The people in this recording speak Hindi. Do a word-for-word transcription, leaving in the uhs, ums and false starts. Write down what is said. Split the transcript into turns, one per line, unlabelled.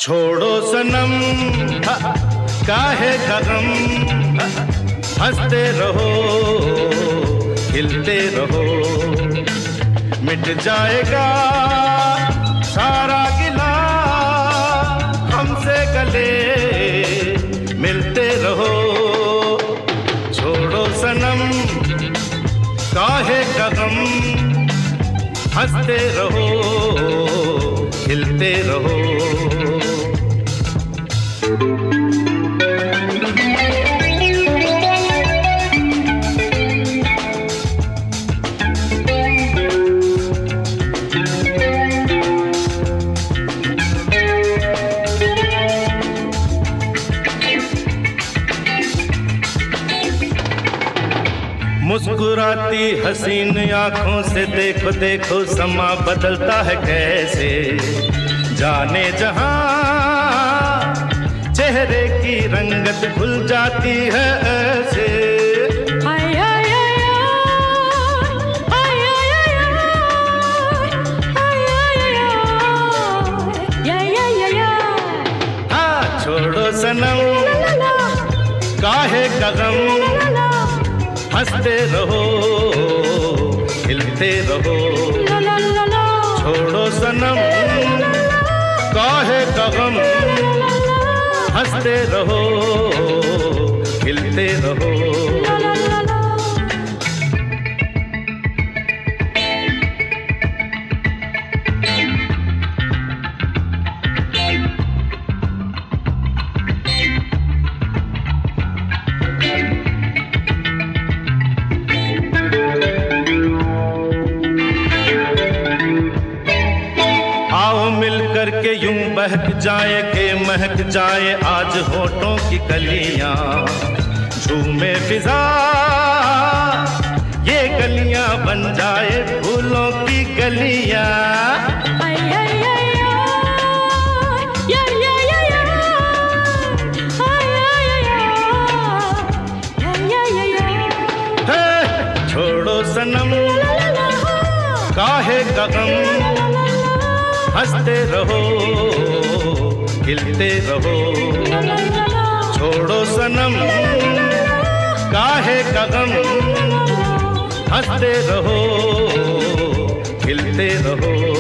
छोड़ो सनम काहे का गम, हंसते रहो खिलते रहो, मिट जाएगा सारा गिला, हमसे गले मिलते रहो। छोड़ो सनम काहे का गम, हंसते रहो खिलते रहो। मुस्कुराती हसीन आंखों से देखो देखो समा बदलता है कैसे, जाने जहां चेहरे की रंगत भूल जाती है ऐसे।
आय आय आय आय आय आय आय आय।
हाँ छोड़ो सनम काहे का गम, हंसते रहो खिलते रहो। छोड़ो सनम काहे का गम, हंसते रहो खिलते रहो। करके यूं बहक जाए के महक जाए आज होठों की कलियां, झूमे फिजा ये गलियां बन जाए फूलों की गलियां।
आय आय आय आय आय आय आय आय।
छोड़ो सनम काहे का गम, हंसते रहो खिलते रहो। छोड़ो सनम काहे का गम, हंसते रहो खिलते रहो।